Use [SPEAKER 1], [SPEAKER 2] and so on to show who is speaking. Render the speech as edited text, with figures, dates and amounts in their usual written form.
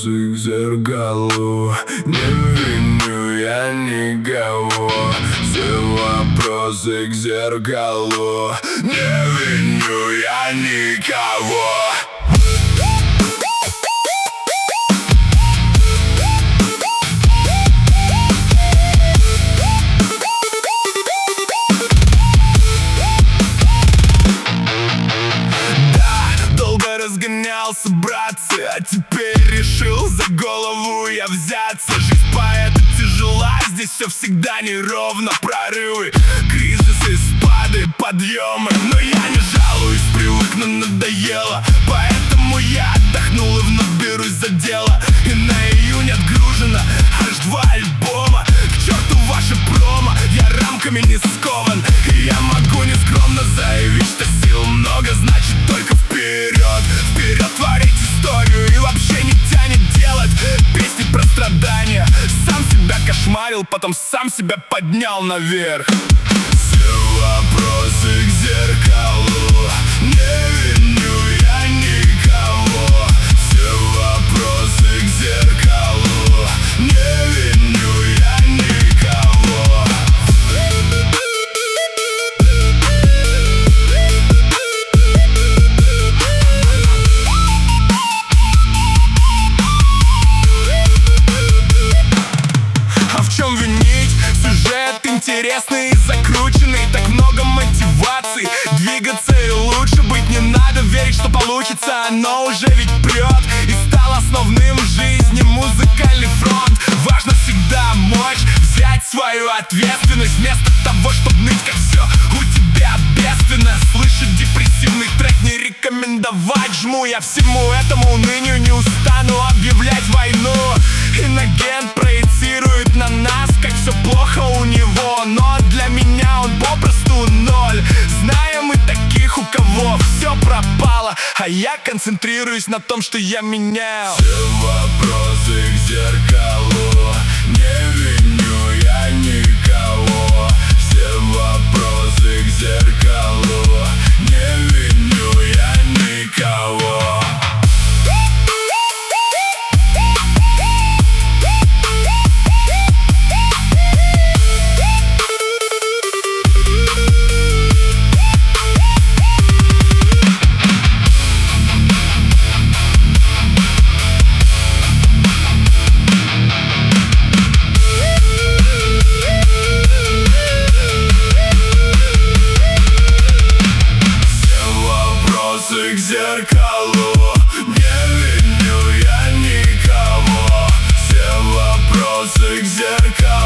[SPEAKER 1] вопросы к зеркалу. Не виню я никого. Все вопросы к зеркалу. Не виню я никого. Разгонялся, братцы, а теперь решил за голову я взяться. Жизнь поэта тяжела, здесь все всегда неровно. Прорывы, кризисы, спады, подъемы. Но я не жалуюсь, привыкну, надоело. Поэтому я отдохнул и вновь берусь за дело. И на июнь отгружено аж 2 альбома. К черту ваше промо, я рамками не скован. И я могу нескромно заявить, что сил много, значит только вперед. Вперед творить историю и вообще не тянет делать песни про страдания. Сам себя кошмарил, потом сам себя поднял наверх. Все вопросы к зеркалу. Не виню я никого. Все вопросы к зеркалу. Не виню я никого. Интересный и закрученный, так много мотиваций двигаться и лучше быть. Не надо верить, что получится, оно уже ведь прет и стал основным в жизни музыкальный фронт. Важно всегда мочь взять свою ответственность, вместо того, чтобы ныть, как все у тебя бедственно. Слышать депрессивный трек не рекомендовать. Жму я всему этому унынию, не устану объявлять войну. Инагент проецирует на нас, как все плохо у него, но для меня он попросту ноль. Знаем мы таких, у кого все пропало, а я концентрируюсь на том, что я меняю. Все вопросы к зеркалу. Не виню я никого. Все вопросы к зеркалу. Не виню я никого. К зеркалу. Не виню я никого. Все вопросы к зеркалу.